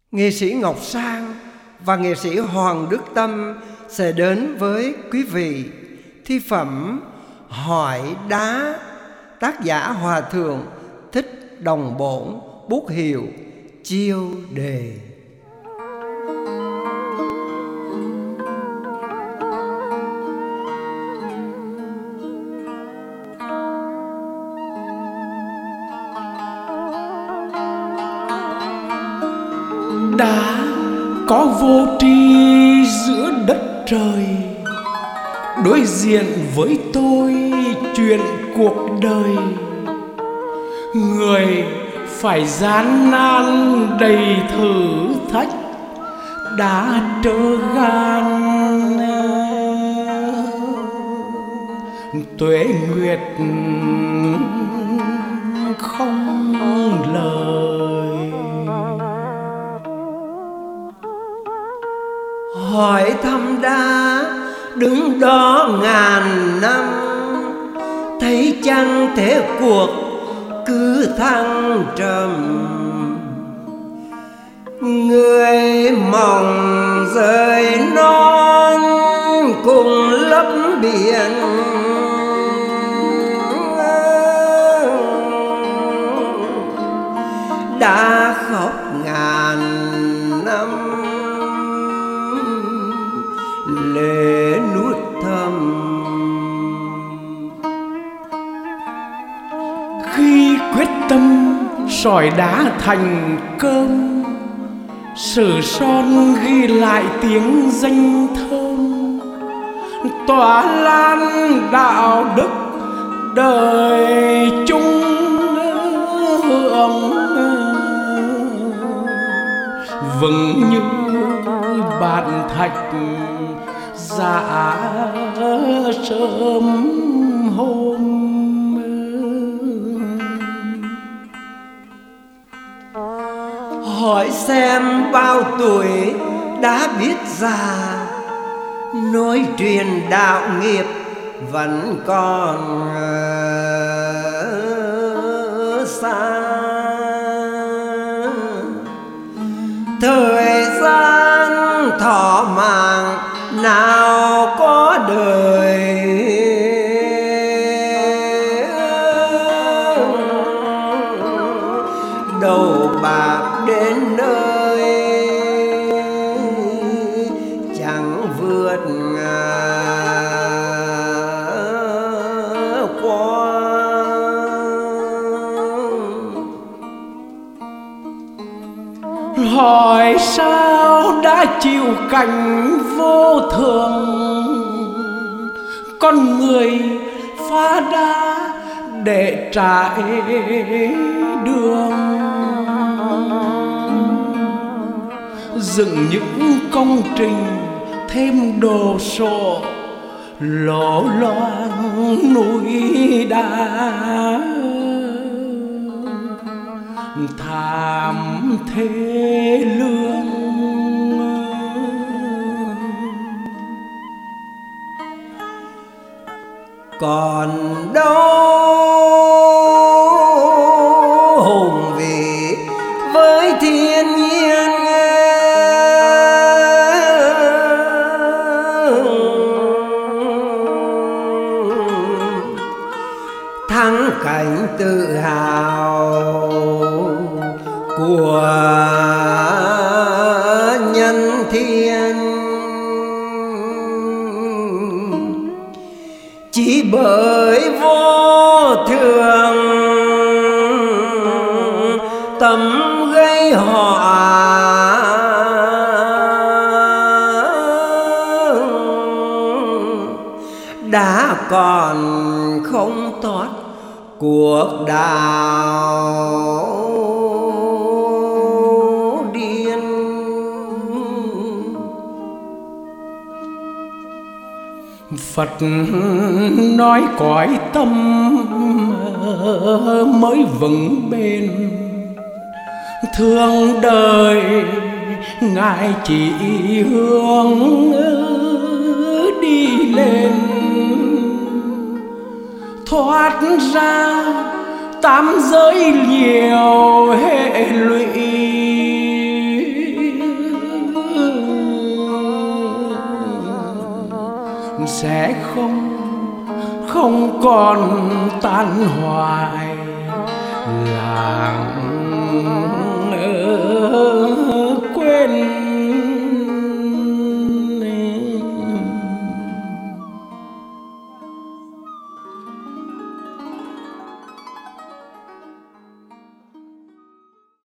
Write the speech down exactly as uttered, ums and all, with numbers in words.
Nghệ sĩ Ngọc Sang và nghệ sĩ Hoàng Đức Tâm sẽ đến với quý vị thi phẩm Hỏi Đá, tác giả Hòa Thượng Thích Đồng Bổn, bút hiệu Chiêu Đề. Đá có vô tri giữa đất trời, đối diện với tôi chuyện cuộc đời. Người phải gian nan đầy thử thách, đã trơ gan tuế nguyệt không lời. Hỏi thăm đá đứng đó ngàn năm, thấy chăng thế cuộc cứ thăng trầm. Người mong rời non cùng lấp biển, đã khóc ngàn năm lệ nuốt thầm. Khi quyết tâm sỏi đá thành cơm, sử son ghi lại tiếng danh thơm, tỏa lan đạo đức đời chung hưởng, vững như bàn thạch dạ sớm hôm. Hỏi xem bao tuổi đã biết già, nối truyền đạo nghiệp vẫn còn xa. Thời gian thọ mạng nào có đời, đầu bạc đến nơi chẳng vượt qua. Hỏi sao đã chịu cảnh vô thường, con người phá đá để trải đường, dựng những công trình thêm đồ sộ, lỗ loáng núi đá, thảm thế lương. Còn đâu hùng vĩ với thiên nhiên, thắng cảnh tự hào của nhân thiên. Chỉ bởi vô thường tâm gây họa, đã còn không thoát cuộc đạo điên. Phật nói cõi tâm mới vững bền, thương đời Ngài chỉ hướng đi lên, thoát ra tám giới nhiều hệ lụy, sẽ không không còn tan hoại làng